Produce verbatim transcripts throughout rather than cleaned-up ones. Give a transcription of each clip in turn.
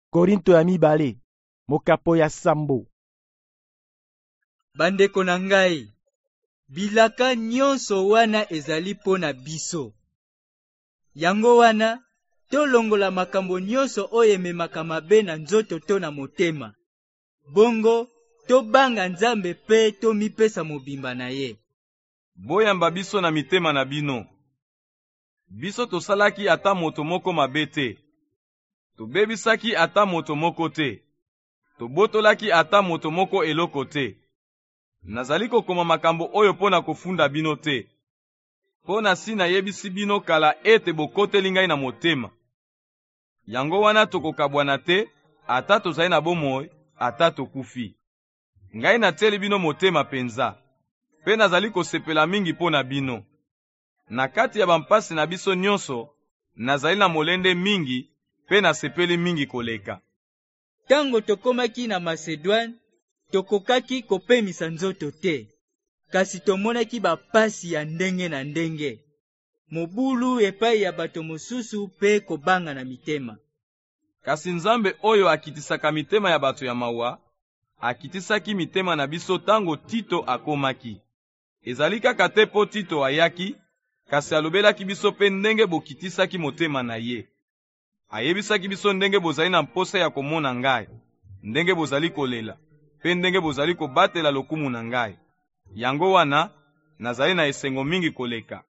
Korinto ya mibale, mokapo ya sambo. Bandeko na ngai, bilaka nyonso wana ezali pona biso. Yango wana, tolongola makambo nyonso oyo ememaka mabe na nzoto to na motema. Bongo, tobanga Nzambe pe tomipesa mobimba na ye. Boyamba biso na mitema na bino. Biso tosalaki ata moto moko mabe te. Tobebisaki ata moto moko te. Tobotolaki ata moto moko eloko te. Nazali kokoma makambo oyo pona kofunda bino te. Pona si nayebisi bino kala ete bokoteli ngai na motema. Yango wana tokokabwana te, ata tozali na bomoi, ata tokufi. Ngai nateli bino motema penza. Pe nazali kosepela mingi pona bino. Na kati ya bampasi na biso nyonso, nazali na molende mingi, pe nasepeli mingi koleka. Tango tokomaki na Macedoine, tokokaki kopemisa nzoto te. Kasi tomonaki bapasi ya ndenge na ndenge. Mobulu epai ya bato mosusu pe kobanga na mitema. Kasi Nzambe oyo akitisaka mitema ya bato ya mawa, akitisaki mitema na biso tango Tito akomaki. Ezali kaka te po Tito ayaki, kasi alobelaki biso pe ndenge bokitisaki motema na ye. Ayebisaki biso ndenge bozali na mposa ya komona ngai, ndenge bozali kolela, pe ndenge bozali kobatela lokumu na ngai. Yango wana, nazali na esengo mingi koleka.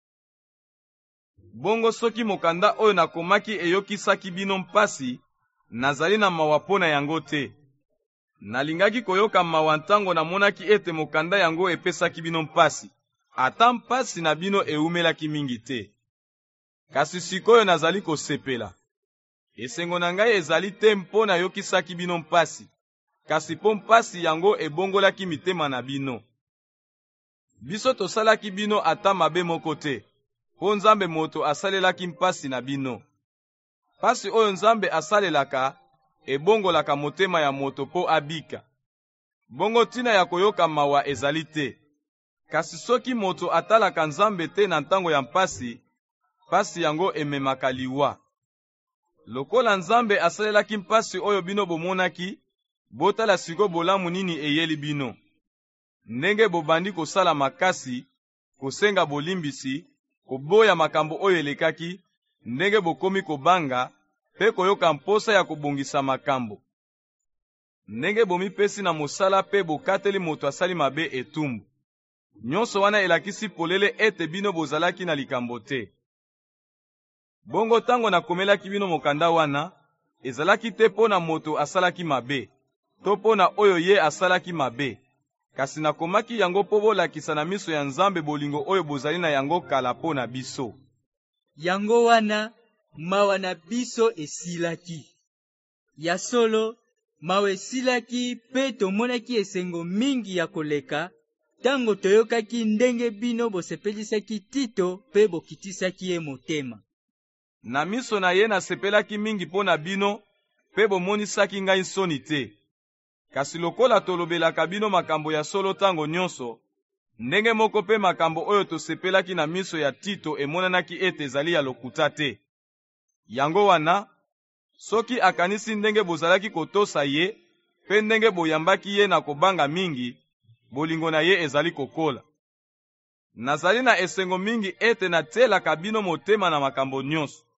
Bongo soki mokanda oyo nakomaki eyokisaki bino mpasi, nazali na mawa pona yango te. Nalingaki koyoka mawa ntango namonaki ete mokanda yango epesaki bino mpasi, ata mpasi na bino eumelaki mingi te. Kasi sikoyo nazali kosepela. Esengo na ngai ezali te mpo nayokisaki bino mpasi, kasi po mpasi yango ebongolaki mitema na bino. Biso tosalaki bino ata mabe moko te, po Nzambe moto asalelaki mpasi na bino. Pasi oyo Nzambe asalelaka, ebongolaka motema ya moto po abika. Bongo tina ya koyoka mawa ezali te. Kasi soki moto atalaka Nzambe te na ntango ya mpasi, pasi yango ememaka liwa. Lokola Nzambe asalelaki mpasi oyo bino bomonaki, botala siko bolamu nini eyeli bino. Ndenge bobandi kosala makasi, kosenga bolimbisi, koboya makambo oyo elekaki, ndenge bokomi kobanga, pe koyoka mposa ya kobongisa makambo. Ndenge bomipesi na mosala pe bokateli moto asali mabe etumbu. Nyonso wana elakisi polele ete bino bozalaki na likambo te. Bongo tango nakomelaki bino mokanda wana, ezalaki te pona moto asalaki mabe, to pona oyo ye asalaki mabe. Kasi nakomaki yango po bolakisa na miso ya Nzambe bolingo oyo bozali na yango kala pona biso. Yango wana, mawa na biso esilaki. Ya solo, mawa esilaki pe tomonaki esengo mingi ya koleka, tango toyokaki ndenge bino bosepelisaki Tito pe bokitisaki ye motema. Na miso na ye nasepelaki mingi pona bino, pe bomonisaki ngai nsoni te. Kasi lokola tolobelaka bino makambo ya solo tango nyonso, ndenge moko pe makambo oyo tosepelaki na miso ya Tito emonanaki ete ezali ya lokuta te. Yango wana, soki akanisi ndenge bozalaki kotosa ye, pe ndenge boyambaki ye na kobanga mingi, bolingo na ye ezali kokola. Nazali na esengo mingi ete natelaka bino motema na makambo nyonso.